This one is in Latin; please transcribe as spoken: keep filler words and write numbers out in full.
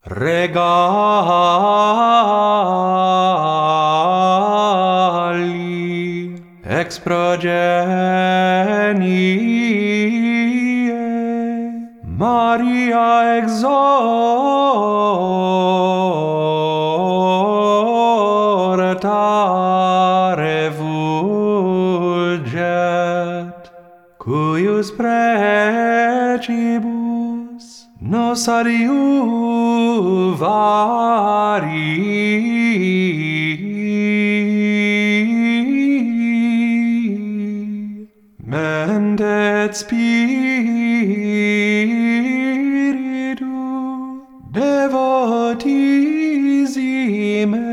regali ex progenie Maria exhortare fulget, cuius precibus nos adiuvari mente et spiritu devotisime